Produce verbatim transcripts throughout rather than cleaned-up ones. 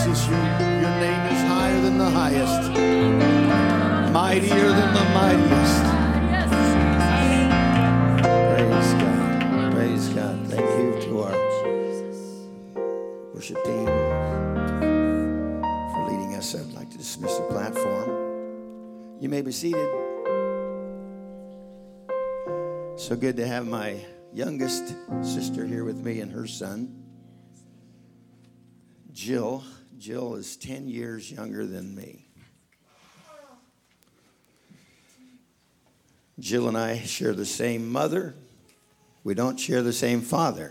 Jesus, your, your name is higher than the highest, mightier than the mightiest. Praise God. Praise God. Thank you to our worship team for leading us. I'd like to dismiss the platform. You may be seated. So good to have my youngest sister here with me and her son, Jill. Jill is ten years younger than me. Jill and I share the same mother. We don't share the same father.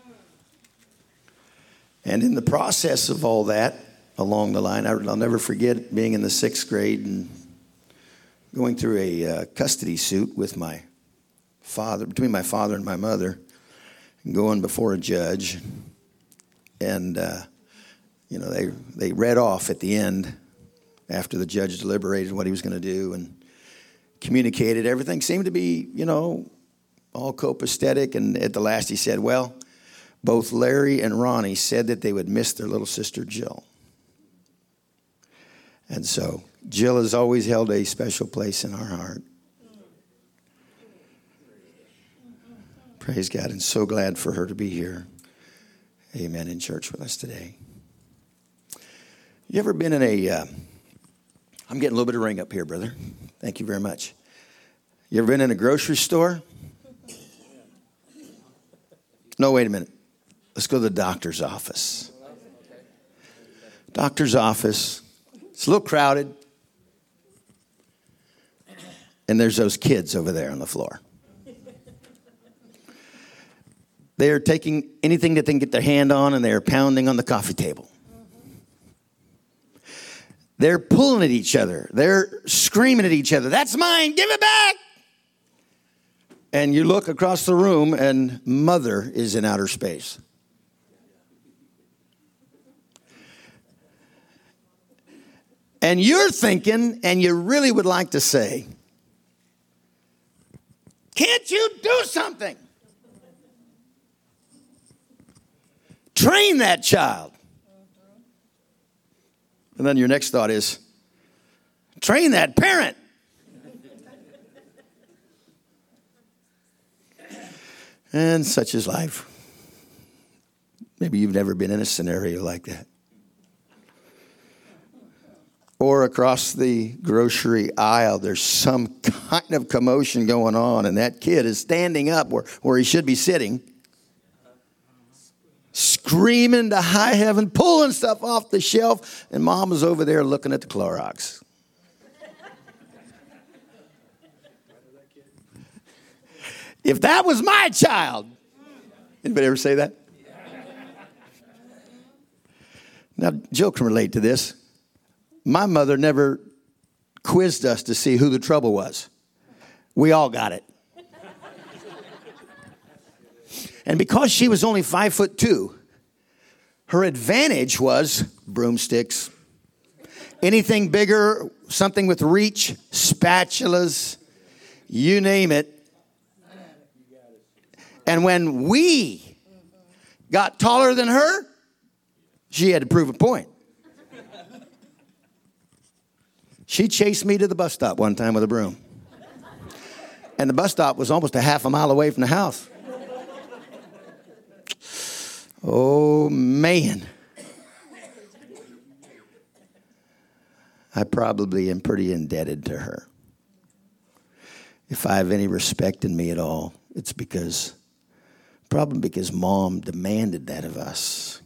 And in the process of all that, along the line, I'll never forget being in the sixth grade and going through a uh, custody suit with my father, between my father and my mother, and going before a judge. And, uh, you know, they, they read off at the end after the judge deliberated what he was going to do and communicated. Everything seemed to be, you know, all copacetic. And at the last he said, well, both Larry and Ronnie said that they would miss their little sister Jill. And so Jill has always held a special place in our heart. Praise God, and so glad for her to be here. Amen, in church with us today. You ever been in a, uh, I'm getting a little bit of ring up here, brother. Thank you very much. You ever been in a grocery store? No, wait a minute. Let's go to the doctor's office. Doctor's office. It's a little crowded. And there's those kids over there on the floor. They are taking anything that they can get their hand on, and they are pounding on the coffee table. They're pulling at each other. They're screaming at each other. That's mine. Give it back. And you look across the room, and mother is in outer space. And you're thinking, and you really would like to say, can't you do something? Train that child. And then your next thought is, train that parent. And such is life. Maybe you've never been in a scenario like that. Or across the grocery aisle, there's some kind of commotion going on, and that kid is standing up where, where he should be sitting, screaming to high heaven, pulling stuff off the shelf, and mom is over there looking at the Clorox. If that was my child, anybody ever say that? Now, Jill can relate to this. My mother never quizzed us to see who the trouble was. We all got it. And because she was only five foot two, her advantage was broomsticks. Anything bigger, something with reach, spatulas, you name it. And when we got taller than her, she had to prove a point. She chased me to the bus stop one time with a broom. And the bus stop was almost a half a mile away from the house. Oh, man. I probably am pretty indebted to her. If I have any respect in me at all, it's because, probably because mom demanded that of us.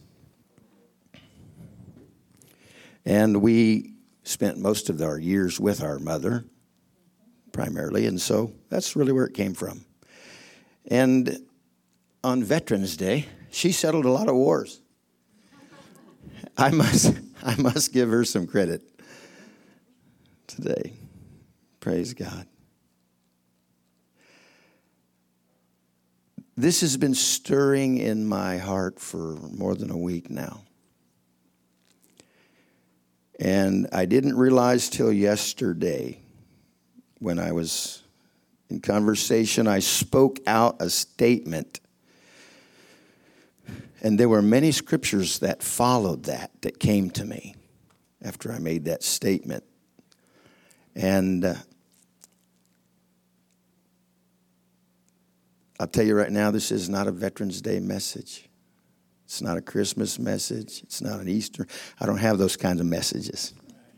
And we spent most of our years with our mother, primarily, and so that's really where it came from. And on Veterans Day, she settled a lot of wars. I must, I must give her some credit today. Praise God. This has been stirring in my heart for more than a week now. And I didn't realize till yesterday when I was in conversation, I spoke out a statement And there were many scriptures that followed that, that came to me after I made that statement. And uh, I'll tell you right now, this is not a Veterans Day message. It's not a Christmas message. It's not an Easter. I don't have those kinds of messages.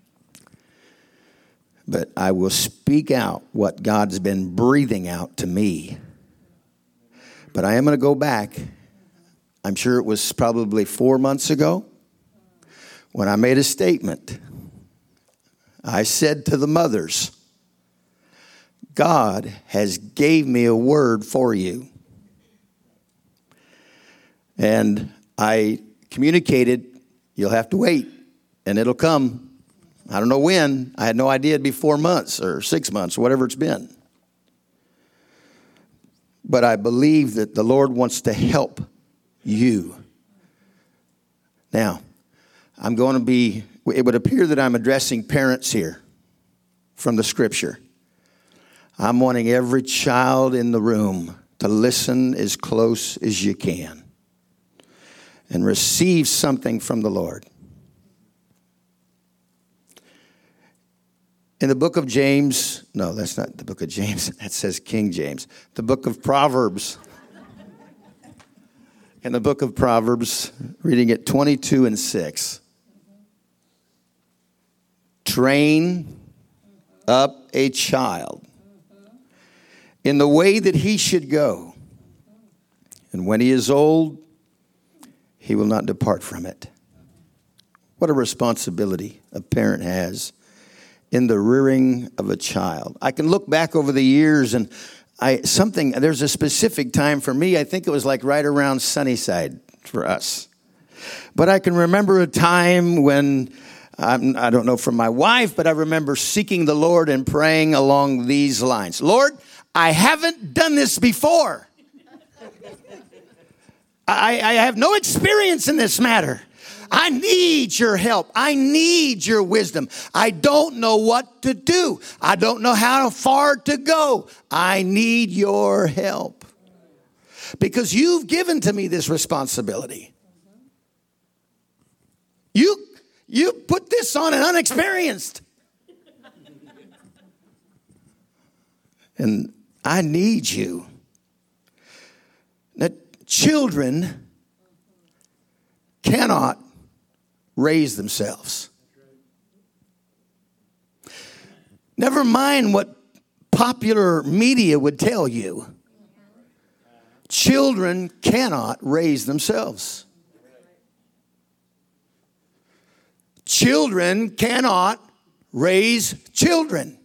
But I will speak out what God's been breathing out to me. But I am going to go back. I'm sure it was probably four months ago when I made a statement. I said to the mothers, God has gave me a word for you. And I communicated, you'll have to wait, and it'll come. I don't know when. I had no idea it'd be four months or six months or whatever it's been. But I believe that the Lord wants to help you. Now, I'm going to be, it would appear that I'm addressing parents here from the scripture. I'm wanting every child in the room to listen as close as you can and receive something from the Lord. In the book of James, no, that's not the book of James. That says King James. The book of Proverbs. In the book of Proverbs, reading it twenty-two and six. Train up a child in the way that he should go. And when he is old, he will not depart from it. What a responsibility a parent has in the rearing of a child. I can look back over the years and I something there's a specific time for me. I think it was like right around Sunnyside for us. But I can remember a time when I'm, I don't know from my wife, but I remember seeking the Lord and praying along these lines. Lord, I haven't done this before. I, I have no experience in this matter. I need your help. I need your wisdom. I don't know what to do. I don't know how far to go. I need your help. Because you've given to me this responsibility. You, you put this on an unexperienced. And I need you. Now, children cannot raise themselves. Never mind what popular media would tell you. Children cannot raise themselves. Children cannot raise children.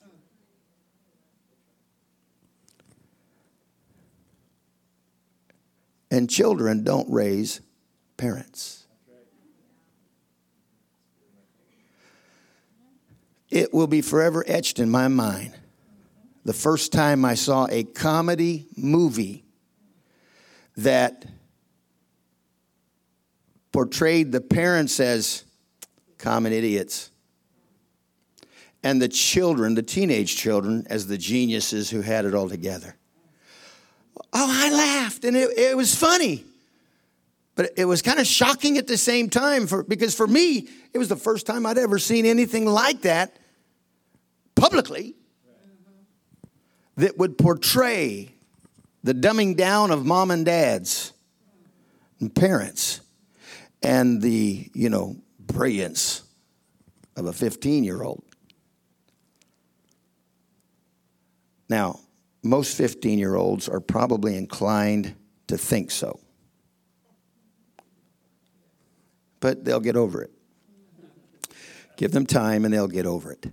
And children don't raise parents. It will be forever etched in my mind. The first time I saw a comedy movie that portrayed the parents as common idiots and the children, the teenage children, as the geniuses who had it all together. Oh, I laughed, and it, it was funny. But it was kind of shocking at the same time, for because for me, it was the first time I'd ever seen anything like that publicly that would portray the dumbing down of mom and dads and parents and the, you know, brilliance of a fifteen-year-old. Now, most fifteen-year-olds are probably inclined to think so. But they'll get over it. Give them time and they'll get over it.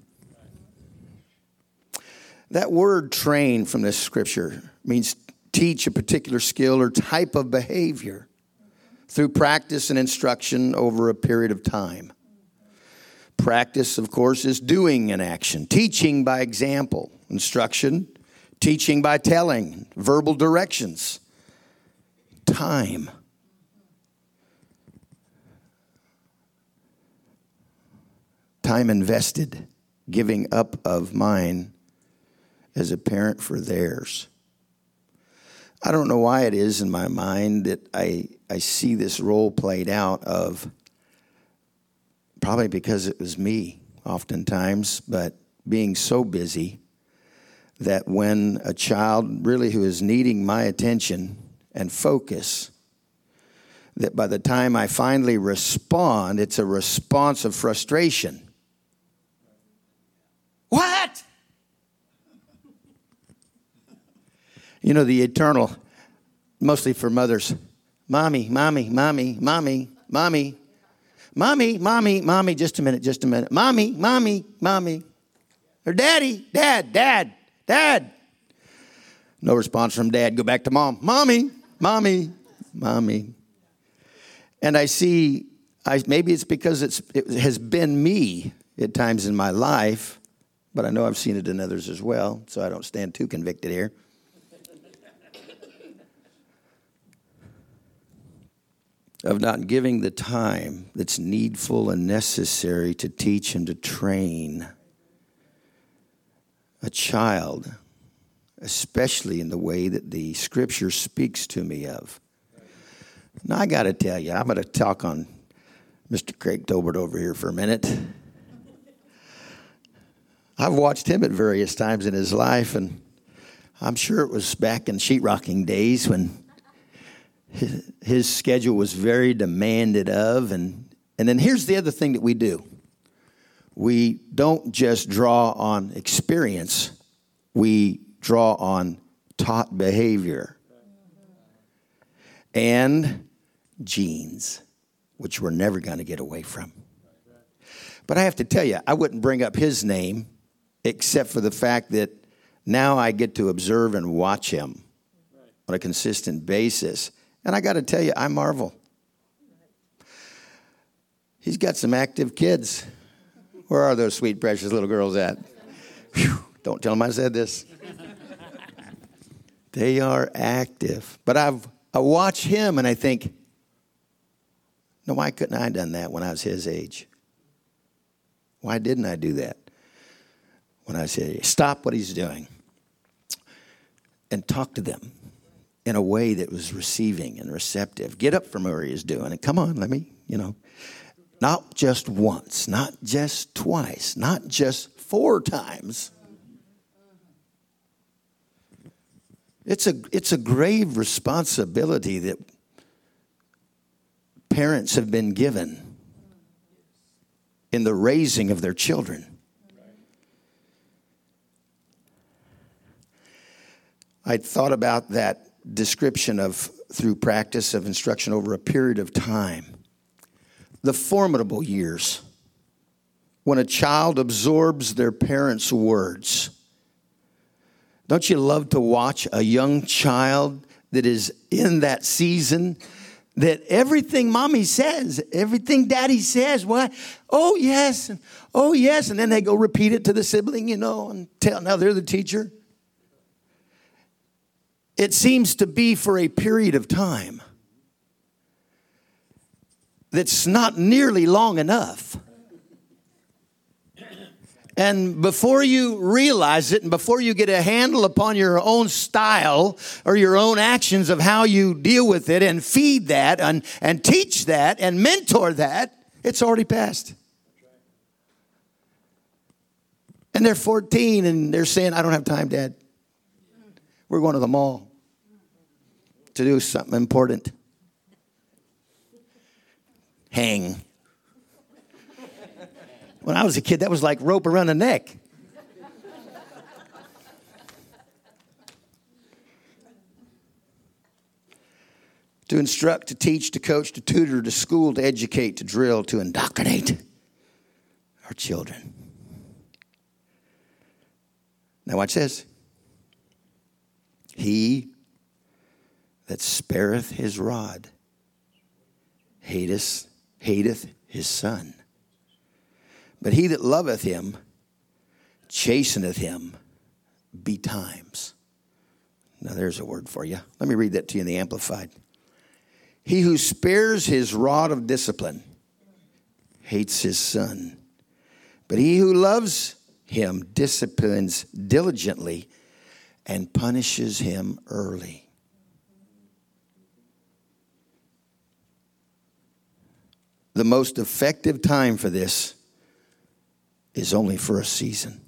That word train from this scripture means teach a particular skill or type of behavior through practice and instruction over a period of time. Practice, of course, is doing an action. Teaching by example. Instruction, teaching by telling. Verbal directions. Time. Time invested, giving up of mine as a parent for theirs. I don't know why it is in my mind that I I see this role played out of, probably because it was me oftentimes, but being so busy that when a child really who is needing my attention and focus, that by the time I finally respond, it's a response of frustration. What? You know, the eternal, mostly for mothers, mommy, mommy, mommy, mommy, mommy, mommy, mommy, mommy, just a minute, just a minute, mommy, mommy, mommy, or daddy, dad, dad, dad. No response from dad. Go back to mom, mommy, mommy, mommy. And I see, I maybe it's because it's it has been me at times in my life, but I know I've seen it in others as well, so I don't stand too convicted here. Of not giving the time that's needful and necessary to teach and to train a child, especially in the way that the Scripture speaks to me of. Now, I got to tell you, I'm going to talk on Mister Craig Tobert over here for a minute. I've watched him at various times in his life, and I'm sure it was back in sheetrocking days when his, his schedule was very demanded of. And, and then here's the other thing that we do. We don't just draw on experience. We draw on taught behavior and genes, which we're never going to get away from. But I have to tell you, I wouldn't bring up his name except for the fact that now I get to observe and watch him on a consistent basis. And I got to tell you, I marvel. He's got some active kids. Where are those sweet, precious little girls at? Whew, don't tell them I said this. They are active. But I've I watch him and I think, no, why couldn't I have done that when I was his age? Why didn't I do that? When I said, stop what he's doing and talk to them in a way that was receiving and receptive. Get up from where he is doing and come on, let me, you know, not just once, not just twice, not just four times. It's a, it's a grave responsibility that parents have been given in the raising of their children. I thought about that description of through practice of instruction over a period of time. The formidable years when a child absorbs their parents' words. Don't you love to watch a young child that is in that season that everything mommy says, everything daddy says, what? Oh, yes, and oh, yes. And then they go repeat it to the sibling, you know, and tell, now they're the teacher. It seems to be for a period of time that's not nearly long enough. And before you realize it and before you get a handle upon your own style or your own actions of how you deal with it and feed that and, and teach that and mentor that, it's already passed. And they're fourteen and they're saying, I don't have time, Dad. We're going to the mall to do something important. Hang. When I was a kid, that was like rope around the neck. To instruct, to teach, to coach, to tutor, to school, to educate, to drill, to indoctrinate our children. Now watch this. He that spareth his rod hateth, hateth his son. But he that loveth him chasteneth him betimes. Now there's a word for you. Let me read that to you in the Amplified. He who spares his rod of discipline hates his son. But he who loves him disciplines diligently and punishes him early. the most effective time for this is only for a season.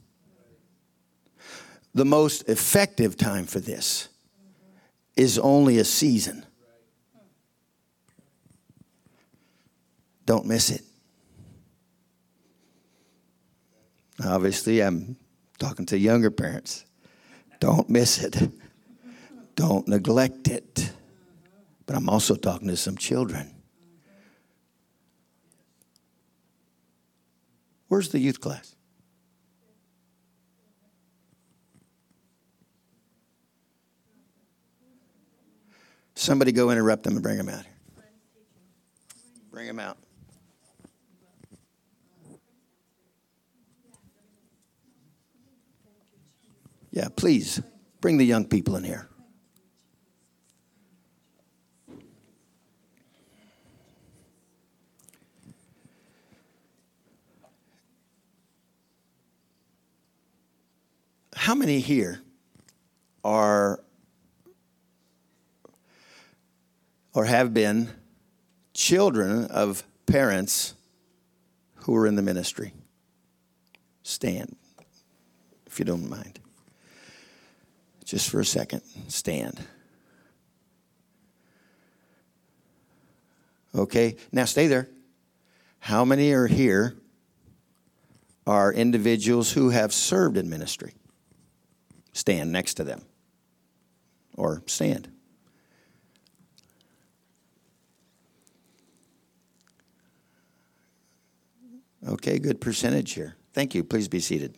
The most effective time for this is only a season. Don't miss it. Obviously, I'm talking to younger parents. Don't miss it. Don't neglect it. But I'm also talking to some children. Where's the youth class? Somebody go interrupt them and bring them out here. Bring them out. Yeah, please bring the young people in here. How many here are or have been children of parents who are in the ministry? Stand, if you don't mind. Just for a second, stand. Okay, now stay there. How many are here are individuals who have served in ministry? Stand next to them. Or stand. Okay, good percentage here. Thank you. Please be seated.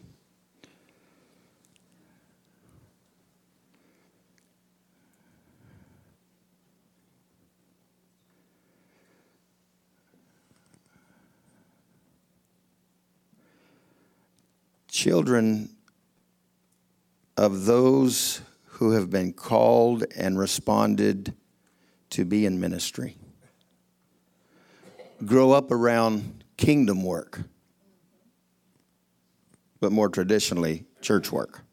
Children of those who have been called and responded to be in ministry grow up around kingdom work, but more traditionally, church work.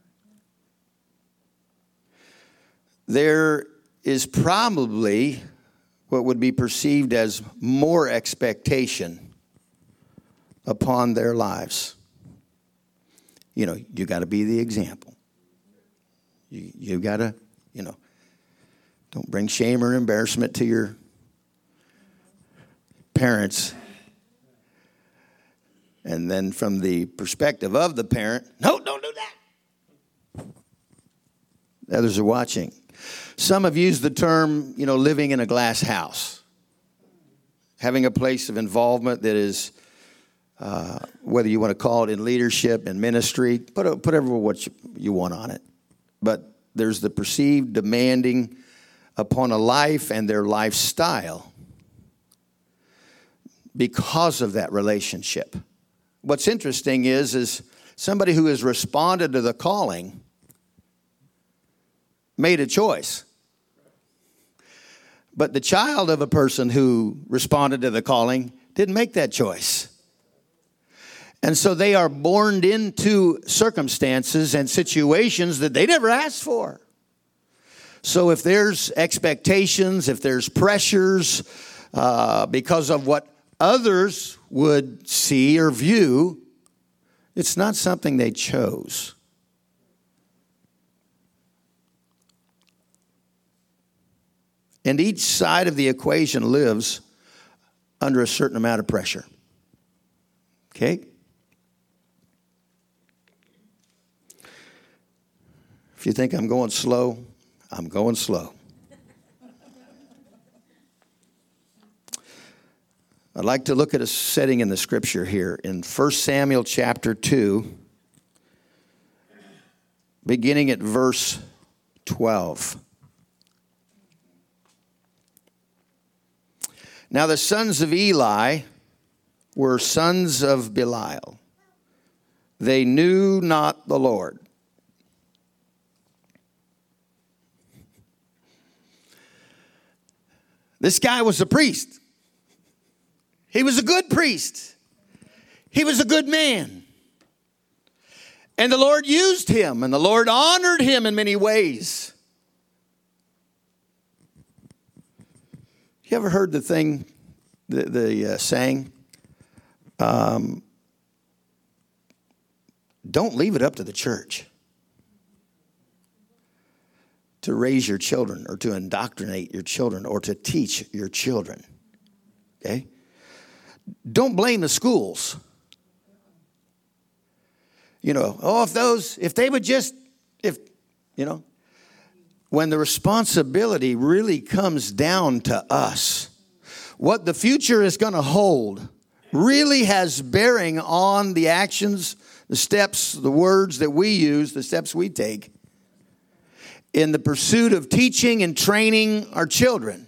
There is probably what would be perceived as more expectation upon their lives. You know, you got to be the example. You you got to, you know, don't bring shame or embarrassment to your parents. And then from the perspective of the parent, no, don't do that. Others are watching. Some have used the term, you know, living in a glass house. Having a place of involvement that is, uh, whether you want to call it in leadership and ministry, put, put whatever what you, you want on it. But there's the perceived demanding upon a life and their lifestyle because of that relationship. What's interesting is, is somebody who has responded to the calling made a choice. But the child of a person who responded to the calling didn't make that choice. And so they are born into circumstances and situations that they never asked for. So if there's expectations, if there's pressures uh, because of what others would see or view, it's not something they chose. And each side of the equation lives under a certain amount of pressure. Okay? If you think I'm going slow, I'm going slow. I'd like to look at a setting in the scripture here in First Samuel chapter two, beginning at verse twelve. Now the sons of Eli were sons of Belial. They knew not the Lord. This guy was a priest. He was a good priest. He was a good man. And the Lord used him, and the Lord honored him in many ways. You ever heard the thing the, the uh, saying, um, don't leave it up to the church to raise your children or to indoctrinate your children or to teach your children. Okay? Don't blame the schools. You know, oh, if those, if they would just, if, you know, when the responsibility really comes down to us, what the future is going to hold really has bearing on the actions, the steps, the words that we use, the steps we take in the pursuit of teaching and training our children.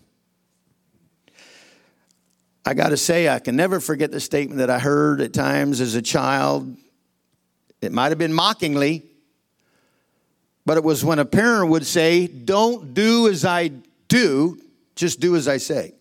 I got to say, I can never forget the statement that I heard at times as a child. It might have been mockingly, but it was when a parent would say, don't do as I do, just do as I say.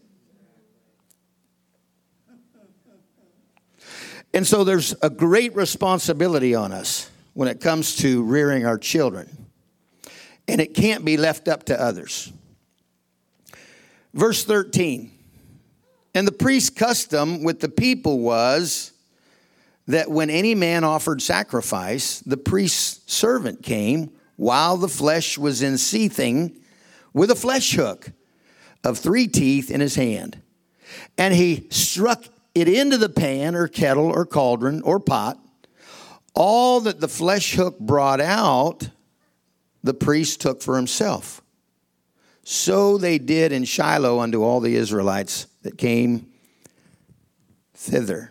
And so there's a great responsibility on us when it comes to rearing our children. And it can't be left up to others. Verse thirteen. And the priest's custom with the people was that when any man offered sacrifice, the priest's servant came while the flesh was in seething with a flesh hook of three teeth in his hand. And he struck it into the pan or kettle or cauldron or pot. All that the flesh hook brought out, the priest took for himself. So they did in Shiloh unto all the Israelites that came thither.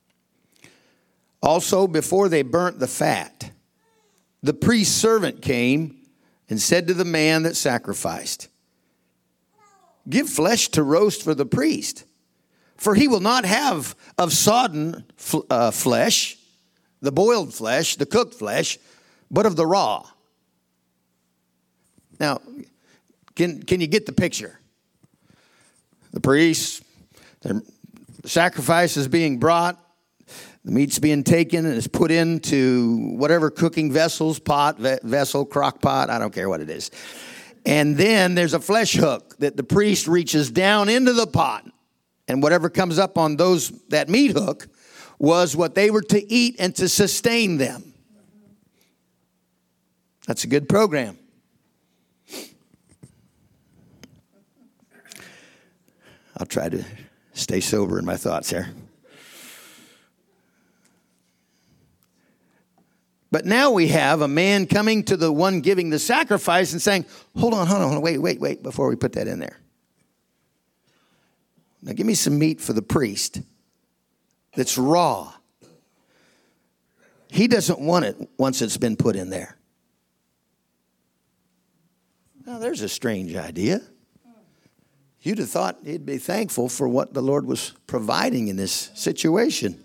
Also, before they burnt the fat, the priest's servant came and said to the man that sacrificed, give flesh to roast for the priest, for he will not have of sodden uh, flesh, the boiled flesh, the cooked flesh, but of the raw. Now, can, can you get the picture? The priest, the sacrifice is being brought, the meat's being taken and is put into whatever cooking vessels, pot, vessel, crock pot, I don't care what it is. And then there's a flesh hook that the priest reaches down into the pot. And whatever comes up on those that meat hook was what they were to eat and to sustain them. That's a good program. I'll try to stay sober in my thoughts here. But now we have a man coming to the one giving the sacrifice and saying, hold on, hold on, wait, wait, wait, before we put that in there. Now give me some meat for the priest that's raw. He doesn't want it once it's been put in there. Now there's a strange idea. You'd have thought he'd be thankful for what the Lord was providing in this situation.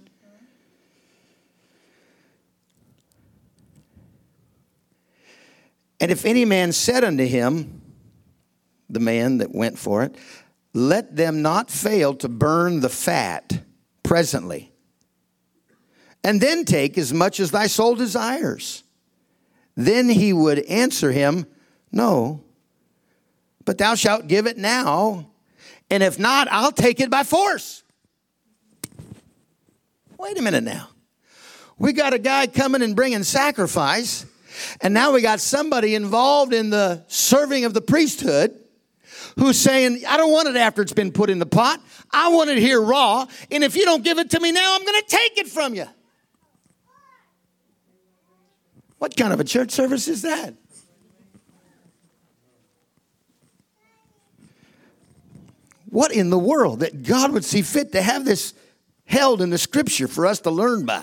And if any man said unto him, the man that went for it, let them not fail to burn the fat presently, and then take as much as thy soul desires. Then he would answer him, no, but thou shalt give it now, and if not, I'll take it by force. Wait a minute now. We got a guy coming and bringing sacrifice, and now we got somebody involved in the serving of the priesthood who's saying, I don't want it after it's been put in the pot. I want it here raw, and if you don't give it to me now, I'm going to take it from you. What kind of a church service is that? What in the world that God would see fit to have this held in the scripture for us to learn by?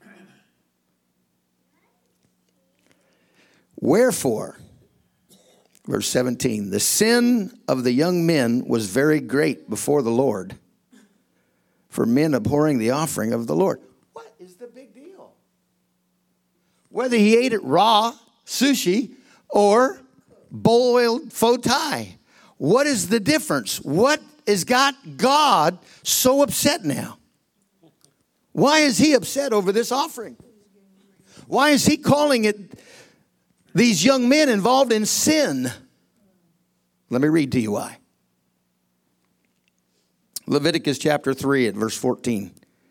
Wherefore, verse seventeen, the sin of the young men was very great before the Lord, for men abhorring the offering of the Lord. What is the big deal? Whether he ate it raw, sushi, or boiled pho thai, what is the difference? What has got God so upset now? Why is he upset over this offering? Why is he calling it these young men involved in sin? Let me read to you why. Leviticus chapter three at verse fourteen.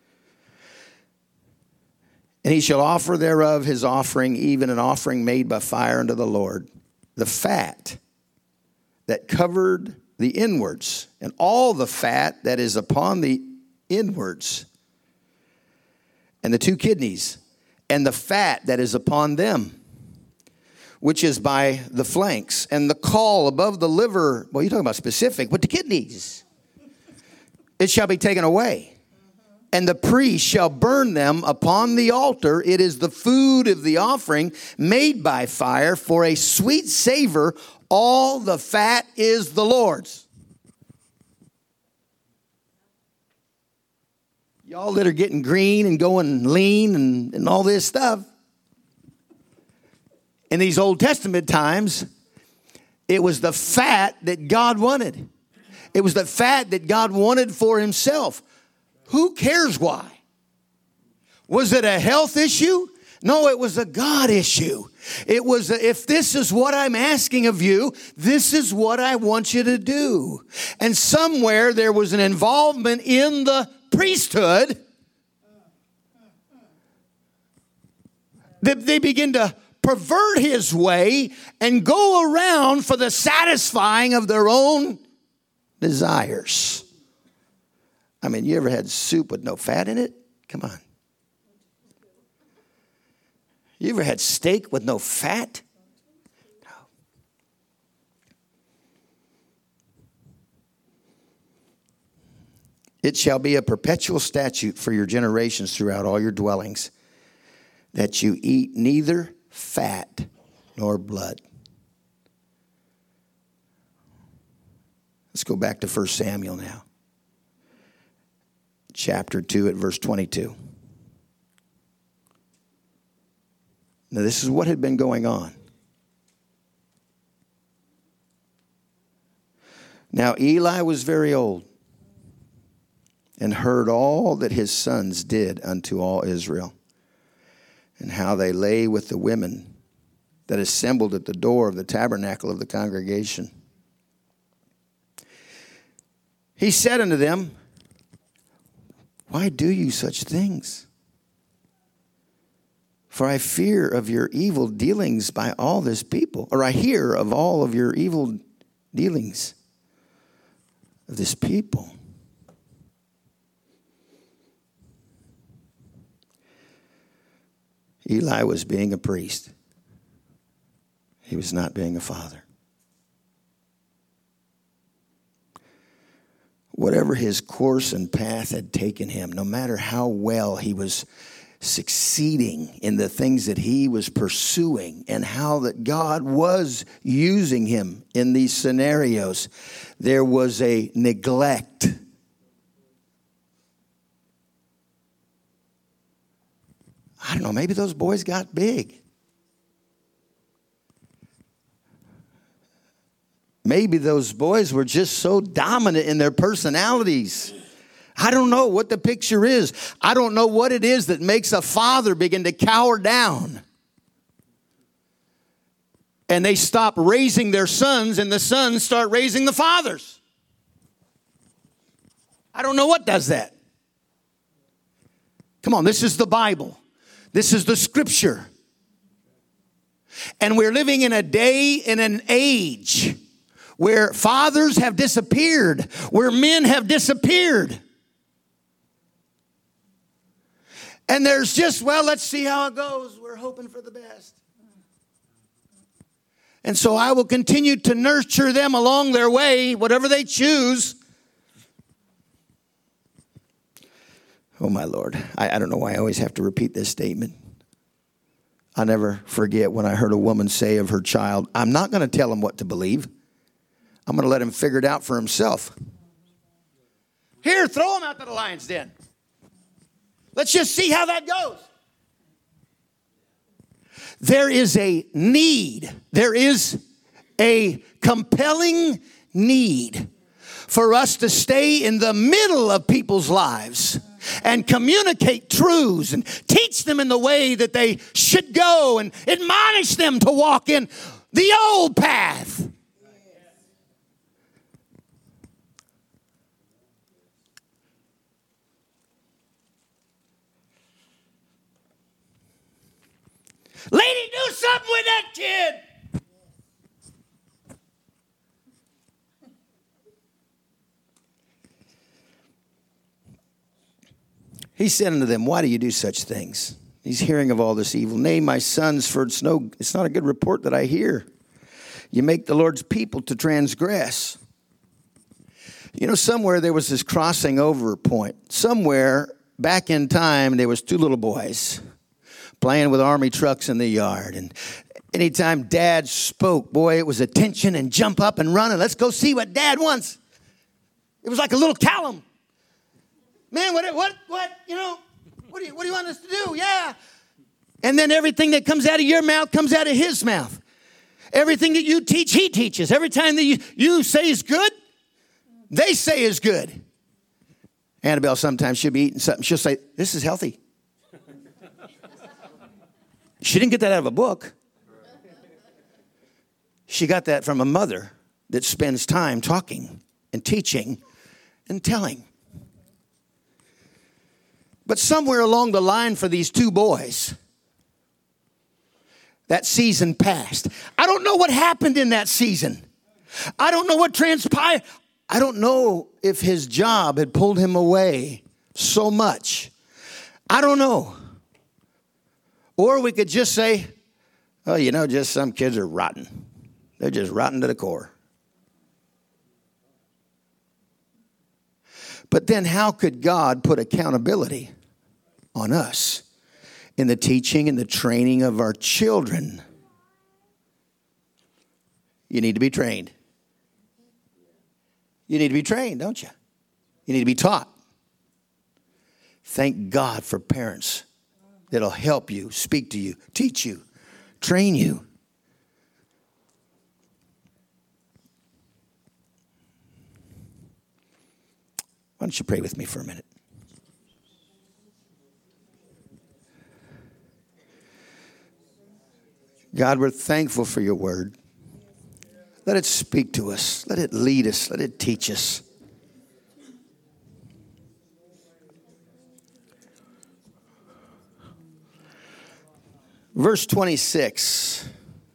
And he shall offer thereof his offering, even an offering made by fire unto the Lord. The fat that covered the inwards, and all the fat that is upon the inwards, and the two kidneys, and the fat that is upon them, which is by the flanks, and the caul above the liver. Well, you're talking about specific, but the kidneys. It shall be taken away. And the priest shall burn them upon the altar. It is the food of the offering made by fire for a sweet savor. All the fat is the Lord's. Y'all that are getting green and going lean and, and all this stuff. In these Old Testament times, it was the fat that God wanted. It was the fat that God wanted for himself. Who cares why? Was it a health issue? No, it was a God issue. It was, a, if this is what I'm asking of you, this is what I want you to do. And somewhere there was an involvement in the priesthood that they begin to pervert his way and go around for the satisfying of their own desires. I mean, you ever had soup with no fat in it? Come on. You ever had steak with no fat? No. It shall be a perpetual statute for your generations throughout all your dwellings, that you eat neither fat nor blood. Let's go back to First Samuel now. Chapter two at verse twenty-two. Now this is what had been going on. Now Eli was very old and heard all that his sons did unto all Israel, and how they lay with the women that assembled at the door of the tabernacle of the congregation. He said unto them, why do you such things? For I fear of your evil dealings by all this people. Or I hear of all of your evil dealings of this people. Eli was being a priest. He was not being a father. Whatever his course and path had taken him, no matter how well he was succeeding in the things that he was pursuing and how that God was using him in these scenarios, there was a neglect. I don't know, maybe those boys got big. Maybe those boys were just so dominant in their personalities. I don't know what the picture is. I don't know what it is that makes a father begin to cower down. And they stop raising their sons, and the sons start raising the fathers. I don't know what does that. Come on, this is the Bible. This is the scripture. And we're living in a day, in an age where fathers have disappeared, where men have disappeared. And there's just, well, let's see how it goes. We're hoping for the best. And so I will continue to nurture them along their way, whatever they choose. Oh, my Lord. I, I don't know why I always have to repeat this statement. I never forget when I heard a woman say of her child, I'm not going to tell him what to believe. I'm going to let him figure it out for himself. Here, throw him out to the lion's den. Let's just see how that goes. There is a need. There is a compelling need for us to stay in the middle of people's lives and communicate truths and teach them in the way that they should go and admonish them to walk in the old path. kid. He said unto them, why do you do such things? He's hearing of all this evil. Nay, my sons, for it's no, it's not a good report that I hear. You make the Lord's people to transgress. You know, somewhere there was this crossing over point. Somewhere back in time, there was two little boys playing with army trucks in the yard. And anytime Dad spoke, boy, it was attention and jump up and run and let's go see what Dad wants. It was like a little Callum. Man, what, what, what, you know, what do you, what do you want us to do? Yeah. And then everything that comes out of your mouth comes out of his mouth. Everything that you teach, he teaches. Every time that you, you say is good, they say is good. Annabelle sometimes she'll be eating something. She'll say, this is healthy. She didn't get that out of a book. She got that from a mother that spends time talking and teaching and telling. But somewhere along the line for these two boys, that season passed. I don't know what happened in that season. I don't know what transpired. I don't know if his job had pulled him away so much. I don't know. Or we could just say, oh, you know, just some kids are rotten. They're just rotten to the core. But then how could God put accountability on us in the teaching and the training of our children? You need to be trained. You need to be trained, don't you? You need to be taught. Thank God for parents that'll help you, speak to you, teach you, train you. Why don't you pray with me for a minute? God, we're thankful for your word. Let it speak to us. Let it lead us. Let it teach us. Verse twenty-six.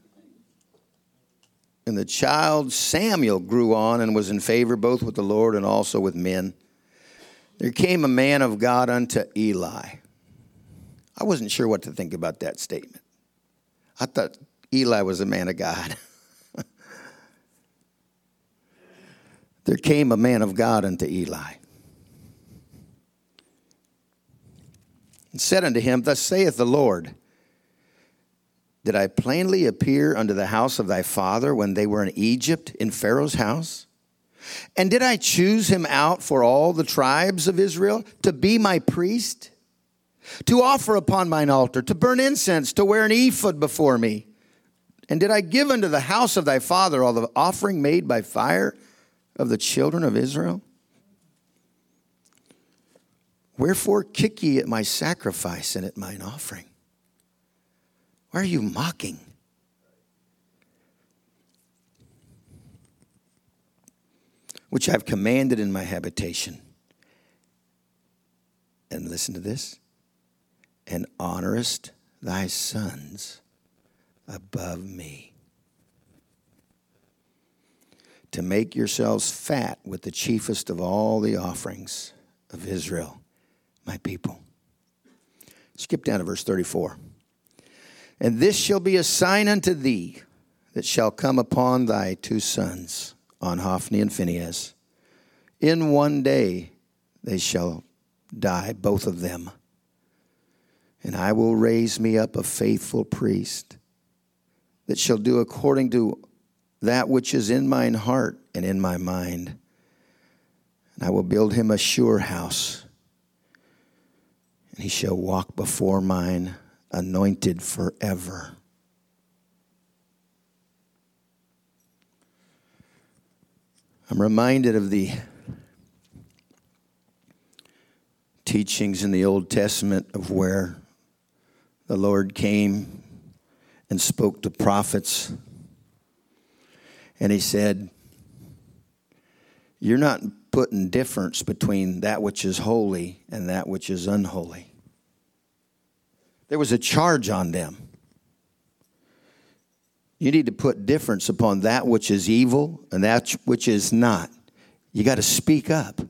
And the child Samuel grew on and was in favor both with the Lord and also with men. There came a man of God unto Eli. I wasn't sure what to think about that statement. I thought Eli was a man of God. There came a man of God unto Eli and said unto him, thus saith the Lord, did I plainly appear unto the house of thy father when they were in Egypt in Pharaoh's house? And did I choose him out for all the tribes of Israel to be my priest, to offer upon mine altar, to burn incense, to wear an ephod before me? And did I give unto the house of thy father all the offering made by fire of the children of Israel? Wherefore kick ye at my sacrifice and at mine offering? Why are you mocking? Which I've commanded in my habitation. And listen to this. And honorest thy sons above me, to make yourselves fat with the chiefest of all the offerings of Israel, my people. Skip down to verse thirty-four. And this shall be a sign unto thee that shall come upon thy two sons, on Hophni and Phinehas. In one day they shall die, both of them. And I will raise me up a faithful priest that shall do according to that which is in mine heart and in my mind. And I will build him a sure house, and he shall walk before mine, anointed forever. I'm reminded of the teachings in the Old Testament of where the Lord came and spoke to prophets. And he said, you're not putting difference between that which is holy and that which is unholy. There was a charge on them. You need to put difference upon that which is evil and that which is not. You got to speak up.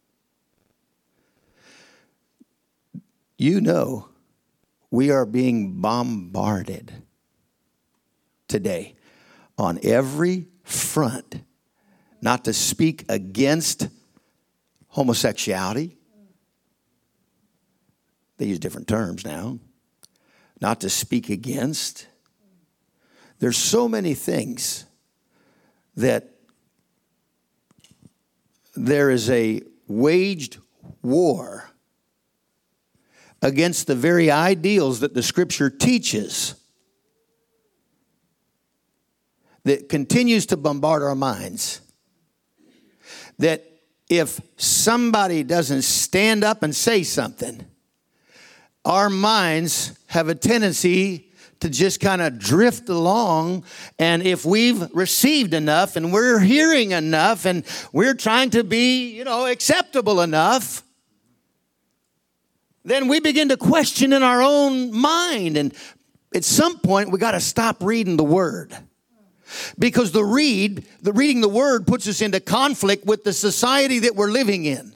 You know, we are being bombarded today on every front not to speak against homosexuality. They use different terms now. Not to speak against. There's so many things that there is a waged war against the very ideals that the Scripture teaches that continues to bombard our minds. That if somebody doesn't stand up and say something, our minds have a tendency to just kind of drift along. And if we've received enough and we're hearing enough and we're trying to be, you know, acceptable enough, then we begin to question in our own mind. And at some point, we got to stop reading the Word. Because the read, the reading the Word puts us into conflict with the society that we're living in.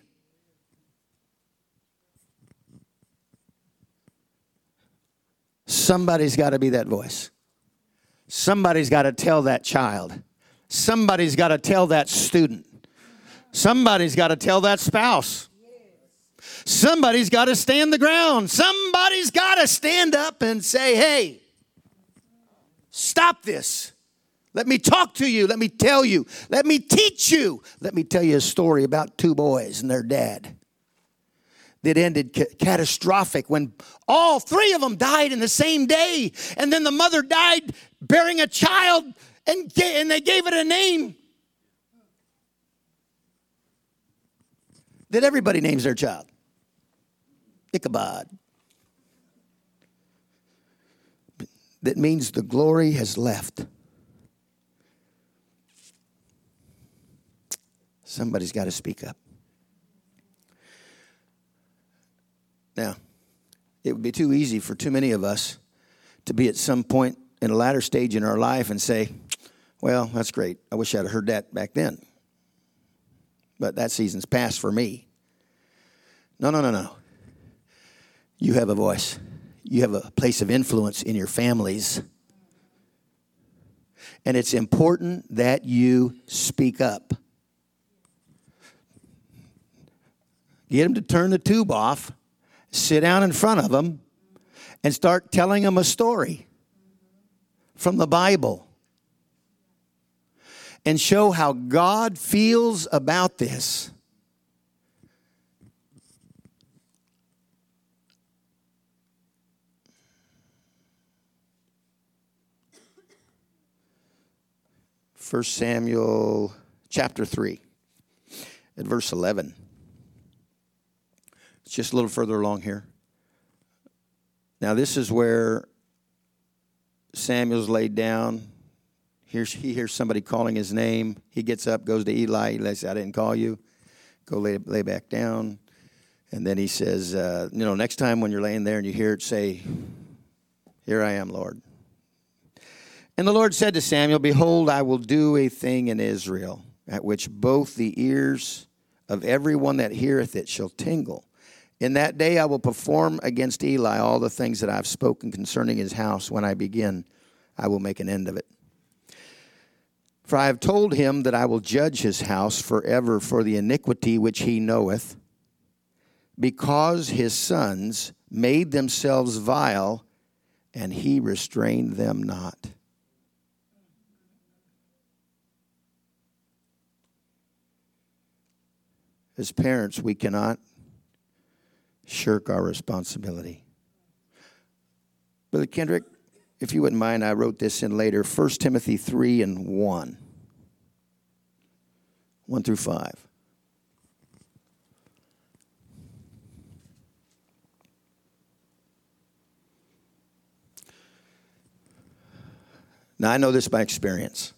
Somebody's got to be that voice. Somebody's got to tell that child. Somebody's got to tell that student. Somebody's got to tell that spouse. Somebody's got to stand the ground. Somebody's got to stand up and say, hey, stop this. Let me talk to you. Let me tell you. Let me teach you. Let me tell you a story about two boys and their dad that ended ca- catastrophic when all three of them died in the same day. And then the mother died bearing a child and, ga- and they gave it a name that everybody names their child. Ichabod. That means the glory has left. Somebody's got to speak up. Now, it would be too easy for too many of us to be at some point in a latter stage in our life and say, well, that's great. I wish I'd heard that back then. But that season's past for me. No, no, no, no. You have a voice. You have a place of influence in your families. And it's important that you speak up. Get them to turn the tube off, sit down in front of them, and start telling them a story from the Bible. And show how God feels about this. First Samuel chapter three, at verse eleven. It's just a little further along here. Now this is where Samuel's laid down. Here's, he hears somebody calling his name. He gets up, goes to Eli. Eli says, I didn't call you. Go lay, lay back down. And then he says, uh, you know, next time when you're laying there and you hear it, say, here I am, Lord. And the Lord said to Samuel, behold, I will do a thing in Israel, at which both the ears of everyone that heareth it shall tingle. In that day I will perform against Eli all the things that I've spoken concerning his house. When I begin, I will make an end of it. For I have told him that I will judge his house forever for the iniquity which he knoweth, because his sons made themselves vile, and he restrained them not. As parents, we cannot shirk our responsibility. Brother Kendrick, if you wouldn't mind, I wrote this in later. First Timothy three and one. one through five. Now, I know this by experience.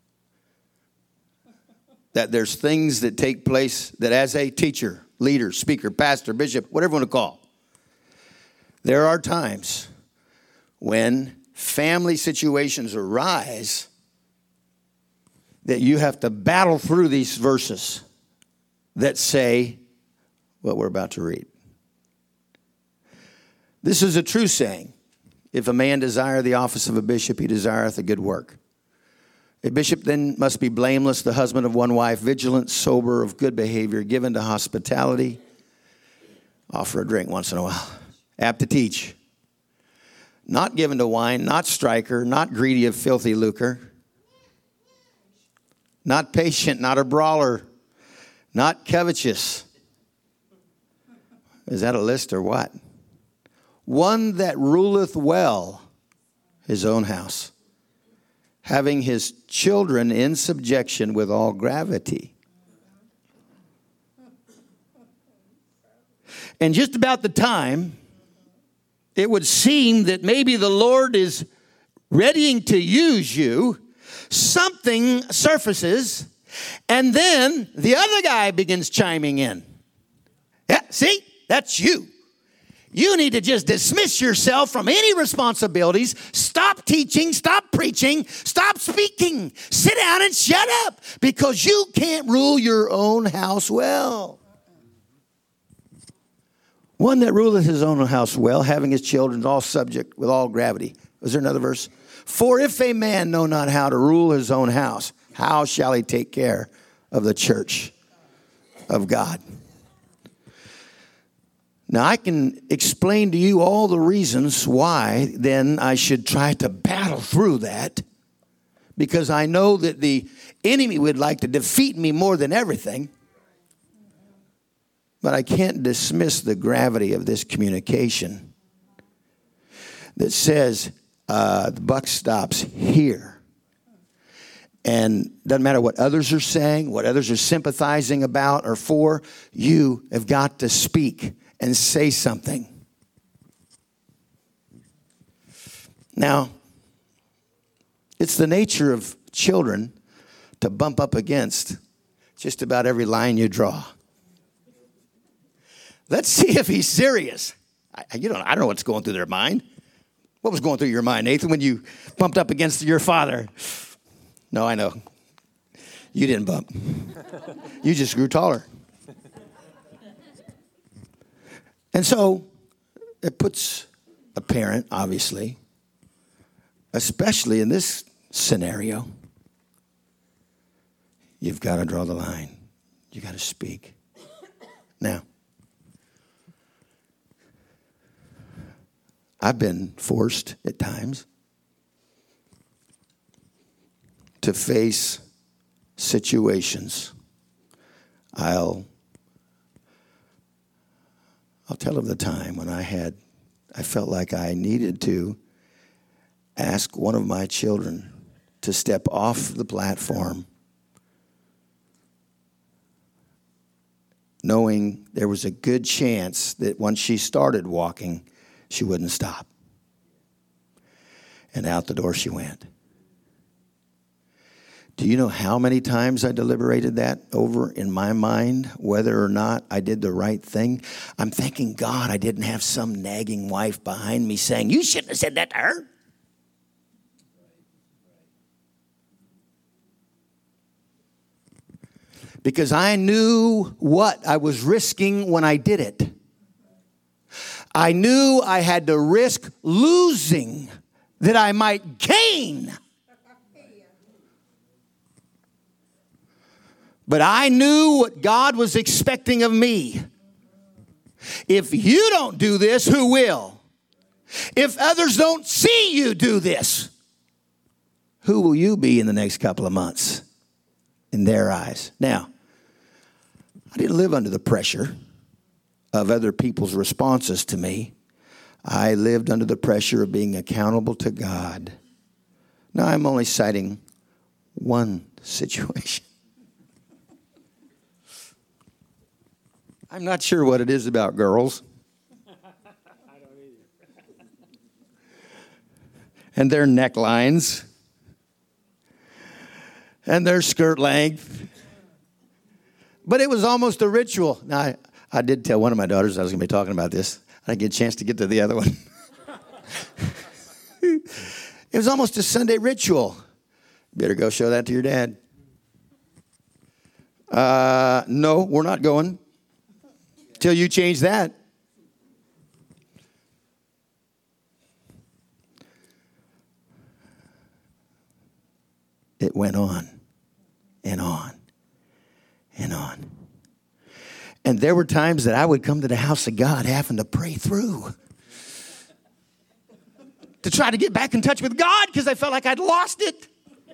That there's things that take place that as a teacher, leader, speaker, pastor, bishop, whatever you want to call, there are times when family situations arise that you have to battle through these verses that say what we're about to read. This is a true saying. If a man desire the office of a bishop, he desireth a good work. A bishop then must be blameless, the husband of one wife, vigilant, sober, of good behavior, given to hospitality, offer a drink once in a while, apt to teach, not given to wine, not striker, not greedy of filthy lucre, not patient, not a brawler, not covetous. Is that a list or what? One that ruleth well his own house, having his children in subjection with all gravity. And just about the time it would seem that maybe the Lord is readying to use you, something surfaces, and then the other guy begins chiming in. Yeah, see, that's you. You need to just dismiss yourself from any responsibilities. Stop teaching, stop preaching, stop speaking. Sit down and shut up because you can't rule your own house well. One that ruleth his own house well, having his children all subject with all gravity. Was there another verse? For if a man know not how to rule his own house, how shall he take care of the church of God? Now, I can explain to you all the reasons why then I should try to battle through that, because I know that the enemy would like to defeat me more than everything. But I can't dismiss the gravity of this communication that says uh, the buck stops here. And doesn't matter what others are saying, what others are sympathizing about or for, you have got to speak and say something. Now, it's the nature of children to bump up against just about every line you draw. Let's see if he's serious. I, you don't, I don't know what's going through their mind. What was going through your mind, Nathan, when you bumped up against your father? No, I know. You didn't bump. You just grew taller. And so it puts a parent, obviously, especially in this scenario, you've got to draw the line. You've got to speak. Now, I've been forced at times to face situations. I'll I'll tell of the time when I had, I felt like I needed to ask one of my children to step off the platform, knowing there was a good chance that once she started walking, she wouldn't stop. And out the door she went. Do you know how many times I deliberated that over in my mind, whether or not I did the right thing? I'm thanking God I didn't have some nagging wife behind me saying, you shouldn't have said that to her. Because I knew what I was risking when I did it. I knew I had to risk losing that I might gain. But I knew what God was expecting of me. If you don't do this, who will? If others don't see you do this, who will you be in the next couple of months in their eyes? Now, I didn't live under the pressure of other people's responses to me. I lived under the pressure of being accountable to God. Now, I'm only citing one situation. I'm not sure what it is about girls. I don't either. And their necklines. And their skirt length. But it was almost a ritual. Now, I, I did tell one of my daughters I was going to be talking about this. I didn't get a chance to get to the other one. It was almost a Sunday ritual. Better go show that to your dad. Uh, no, we're not going till you change that. It went on and on and on. And there were times that I would come to the house of God having to pray through to try to get back in touch with God because I felt like I'd lost it.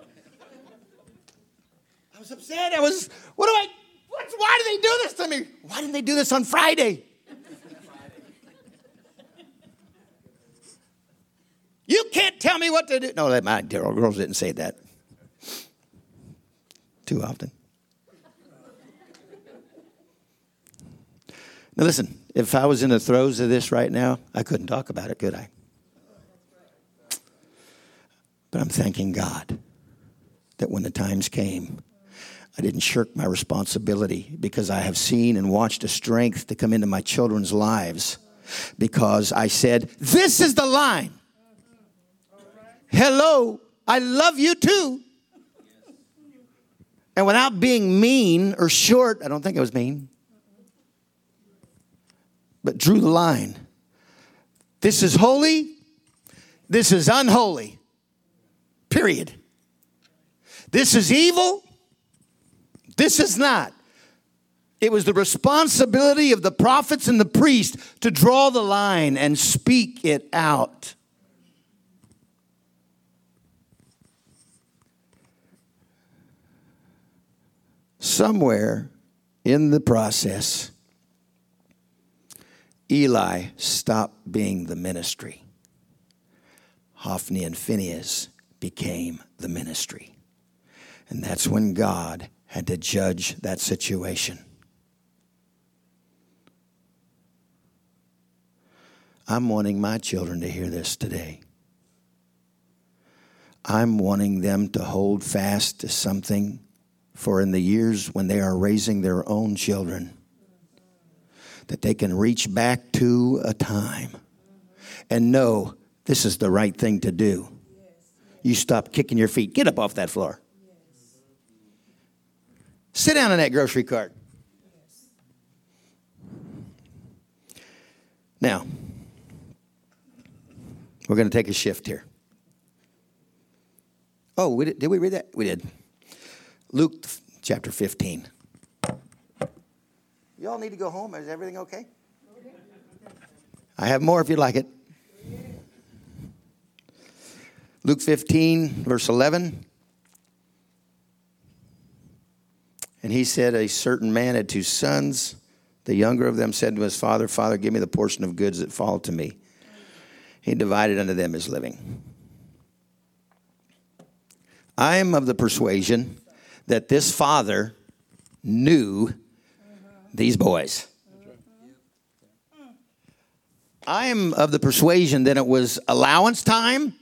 I was upset. I was, what do I, what, why did they do this to me? Why didn't they do this on Friday? You can't tell me what to do. No, my girls didn't say that too often. Now listen, if I was in the throes of this right now, I couldn't talk about it, could I? But I'm thanking God that when the times came, I didn't shirk my responsibility because I have seen and watched a strength to come into my children's lives because I said, this is the line. Hello, I love you too. And without being mean or short, I don't think I was mean, but drew the line. This is holy. This is unholy. Period. This is evil. This is not. It was the responsibility of the prophets and the priests to draw the line and speak it out. Somewhere in the process, Eli stopped being the ministry. Hophni and Phinehas became the ministry. And that's when God had to judge that situation. I'm wanting my children to hear this today. I'm wanting them to hold fast to something for in the years when they are raising their own children, that they can reach back to a time and know this is the right thing to do. You stop kicking your feet. Get up off that floor. Sit down in that grocery cart. Now, we're going to take a shift here. Oh, we did, did we read that? We did. Luke chapter fifteen. You all need to go home. Is everything okay? I have more if you'd like it. Luke fifteen, verse eleven. And he said, a certain man had two sons. The younger of them said to his father, Father, give me the portion of goods that fall to me. He divided unto them his living. I am of the persuasion that this father knew these boys. I am of the persuasion that it was allowance time.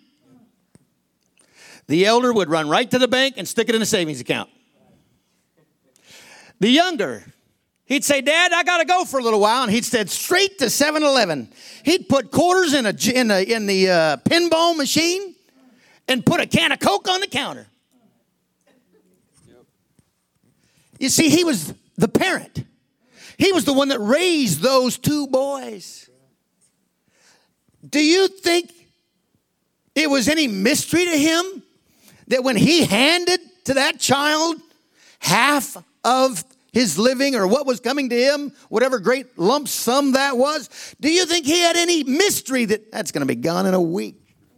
The elder would run right to the bank and stick it in a savings account. The younger, he'd say, Dad, I got to go for a little while. And he'd said straight to seven eleven. He'd put quarters in, a, in, a, in the uh, pinball machine and put a can of Coke on the counter. You see, he was the parent. He was the one that raised those two boys. Do you think it was any mystery to him that when he handed to that child half of his living or what was coming to him, whatever great lump sum that was, do you think he had any mystery that that's going to be gone in a week?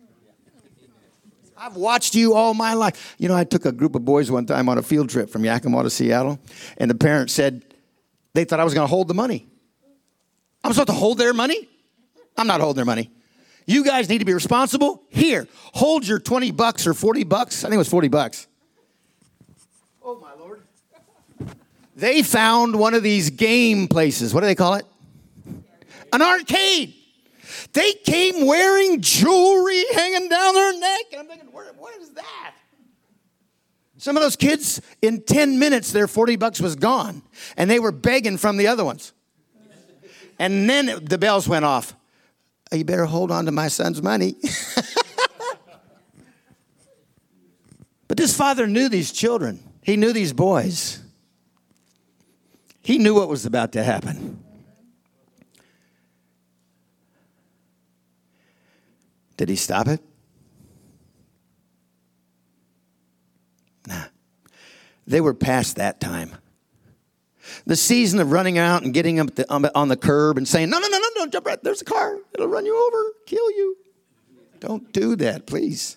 I've watched you all my life. You know, I took a group of boys one time on a field trip from Yakima to Seattle, and the parents said they thought I was going to hold the money. I'm supposed to hold their money? I'm not holding their money. You guys need to be responsible. Here, hold your twenty bucks or forty bucks. I think it was forty bucks. Oh, my Lord. They found one of these game places. What do they call it? An arcade. They came wearing jewelry hanging down their neck. And I'm thinking, what, what is that? Some of those kids, in ten minutes, their forty bucks was gone. And they were begging from the other ones. And then it, the bells went off. You better hold on to my son's money. But this father knew these children. He knew these boys. He knew what was about to happen. Did he stop it? Nah. They were past that time. The season of running out and getting them on the curb and saying, no, no, no, no, don't jump right. There's a car. It'll run you over, kill you. Don't do that, please.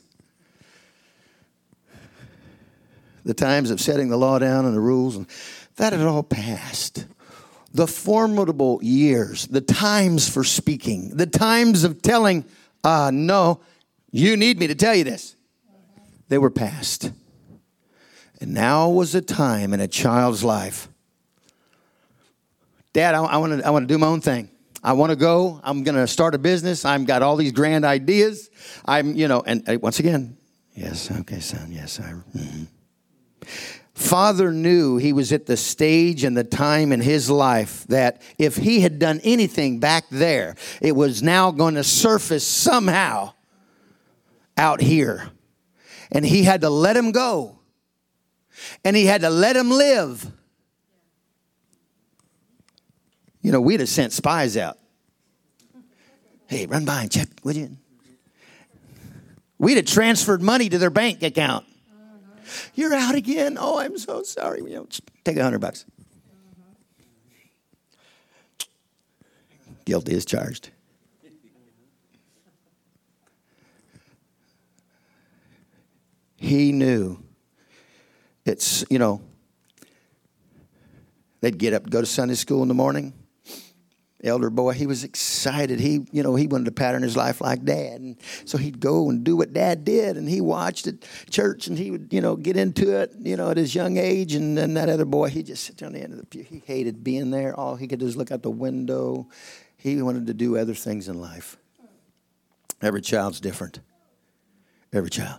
The times of setting the law down and the rules, and that had all passed. The formidable years, the times for speaking, the times of telling, uh, no, you need me to tell you this. They were past. And now was a time in a child's life. Dad, I, I want to I want to do my own thing. I want to go. I'm going to start a business. I've got all these grand ideas. I'm, you know, and uh, once again, yes, okay, son, yes, I. Mm-hmm. Father knew he was at the stage and the time in his life that if he had done anything back there, it was now going to surface somehow out here. And he had to let him go. And he had to let him live. You know, we'd have sent spies out. Hey, run by and check, would you? We'd have transferred money to their bank account. You're out again. Oh, I'm so sorry. You know, take a hundred bucks. Guilty as charged. He knew. It's, you know, they'd get up, go to Sunday school in the morning. Elder boy, he was excited. He, you know, he wanted to pattern his life like Dad. And so he'd go and do what Dad did. And he watched at church and he would, you know, get into it, you know, at his young age. And then that other boy, he'd just sit down the end of the pew. He hated being there. All he could do is look out the window. He wanted to do other things in life. Every child's different. Every child.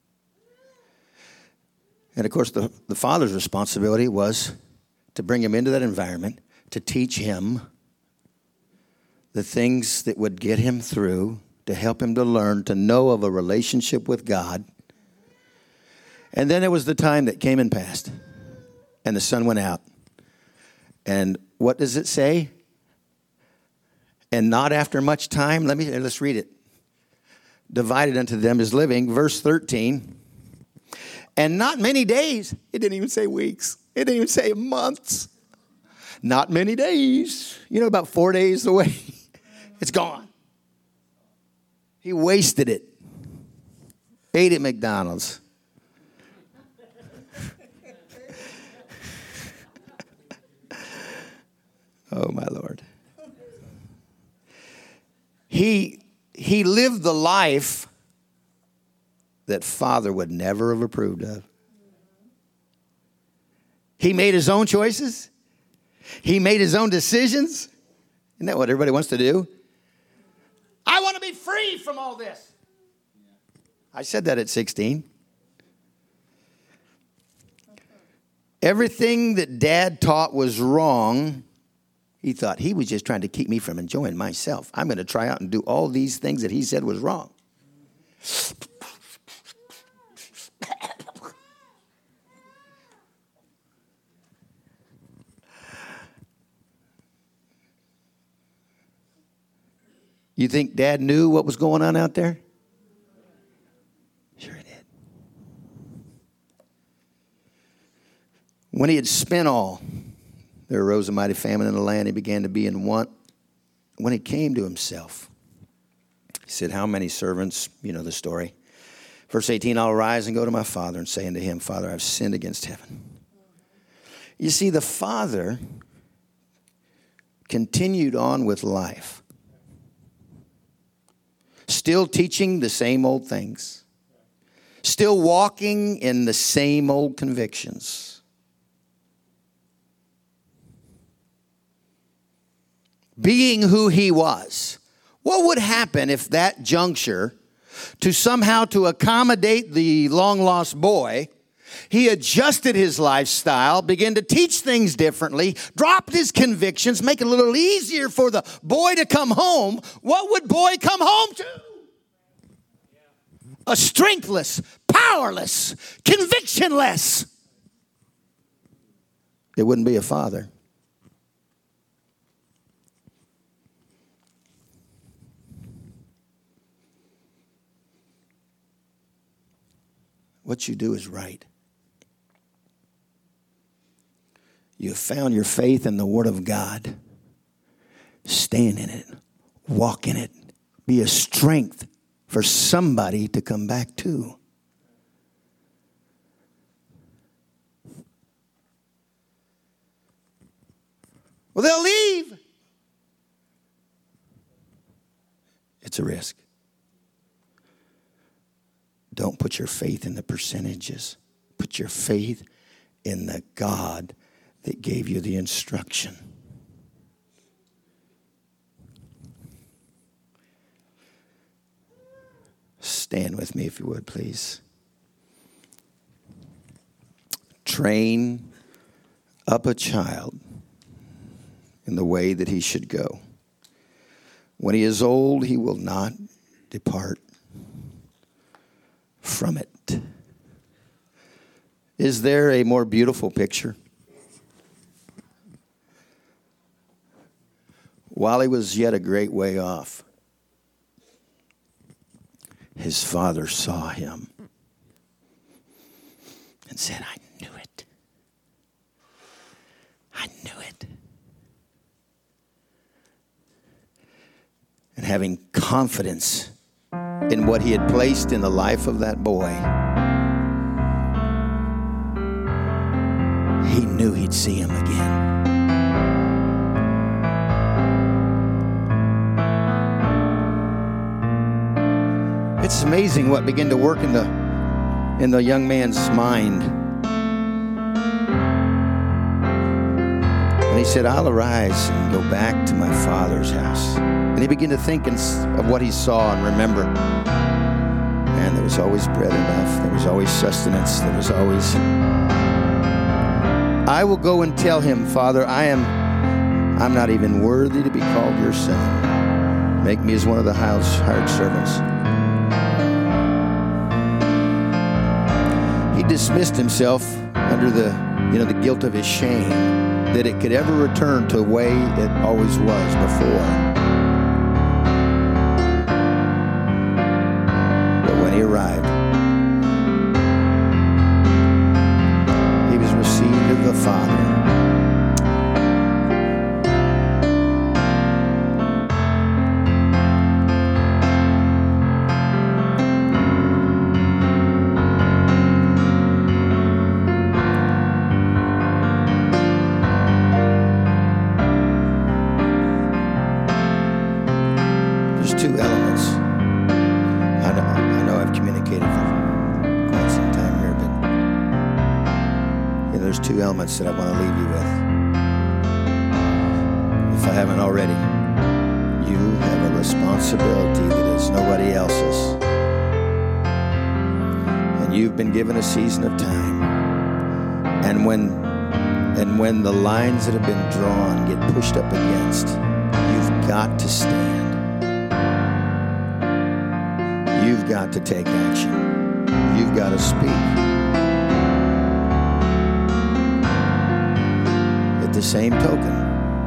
And of course, the, the father's responsibility was to bring him into that environment, to teach him the things that would get him through, to help him to learn, to know of a relationship with God. And then there was the time that came and passed, and the sun went out. And what does it say? And not after much time, let me, let's read it. Divided unto them is living, verse thirteen. And not many days, it didn't even say weeks, it didn't even say months. Not many days, you know, about four days away. It's gone. He wasted it. Ate at McDonald's. Oh, my Lord. He, he lived the life that Father would never have approved of. He made his own choices. He made his own decisions. Isn't that what everybody wants to do? I want to be free from all this. I said that at sixteen. Everything that Dad taught was wrong. He thought he was just trying to keep me from enjoying myself. I'm going to try out and do all these things that he said was wrong. You think Dad knew what was going on out there? Sure he did. When he had spent all, there arose a mighty famine in the land. He began to be in want. When he came to himself, he said, how many servants, you know the story. Verse eighteen, I'll arise and go to my father and say unto him, Father, I've sinned against heaven. You see, the father continued on with life. Still teaching the same old things. Still walking in the same old convictions. Being who he was. What would happen if that juncture, to somehow to accommodate the long-lost boy, he adjusted his lifestyle, began to teach things differently, dropped his convictions, make it a little easier for the boy to come home. What would boy come home to? A strengthless, powerless, convictionless, it wouldn't be a father. What you do is right. You have found your faith in the Word of God. Stand in it. Walk in it. Be a strength for somebody to come back to. Well, they'll leave. It's a risk. Don't put your faith in the percentages. Put your faith in the God that gave you the instruction. Stand with me if you would, please. Train up a child in the way that he should go. When he is old, he will not depart from it. Is there a more beautiful picture? While he was yet a great way off, his father saw him and said, I knew it. I knew it. And having confidence in what he had placed in the life of that boy, he knew he'd see him again. It's amazing what began to work in the in the young man's mind. And he said, I'll arise and go back to my father's house. And he began to think of what he saw and remember. Man, there was always bread enough. There was always sustenance. There was always... I will go and tell him, Father, I am I'm not even worthy to be called your son. Make me as one of the house hired servants. He dismissed himself under the, you know, the guilt of his shame, that it could ever return to the way it always was before. But when he arrived, he was received of the Father. That I want to leave you with. If I haven't already, you have a responsibility that is nobody else's. And you've been given a season of time. And when and when the lines that have been drawn get pushed up against, you've got to stand. You've got to take action. You've got to speak. The same token,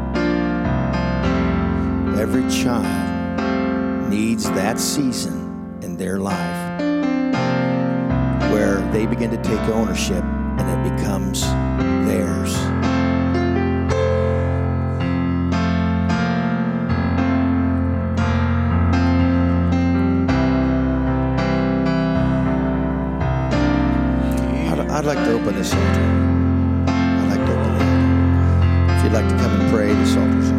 every child needs that season in their life where they begin to take ownership and it becomes theirs. I'd, I'd like to open this altar. If you'd like to come and pray, this altar's open.